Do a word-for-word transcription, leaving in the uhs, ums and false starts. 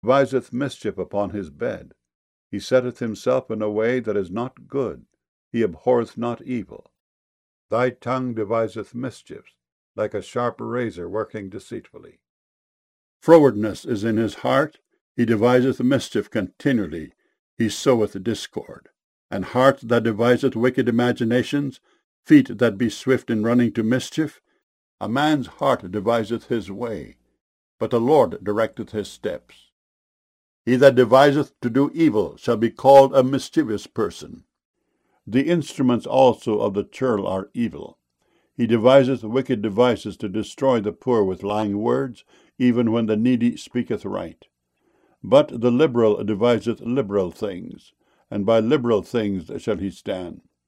deviseth mischief upon his bed. He setteth himself in a way that is not good. He abhorreth not evil. Thy tongue deviseth mischiefs, like a sharp razor working deceitfully. Frowardness is in his heart. He deviseth mischief continually. He soweth discord. An heart that deviseth wicked imaginations, feet that be swift in running to mischief. A man's heart deviseth his way, but the Lord directeth his steps. He that deviseth to do evil shall be called a mischievous person. The instruments also of the churl are evil. He deviseth wicked devices to destroy the poor with lying words, even when the needy speaketh right. But the liberal deviseth liberal things, and by liberal things shall he stand.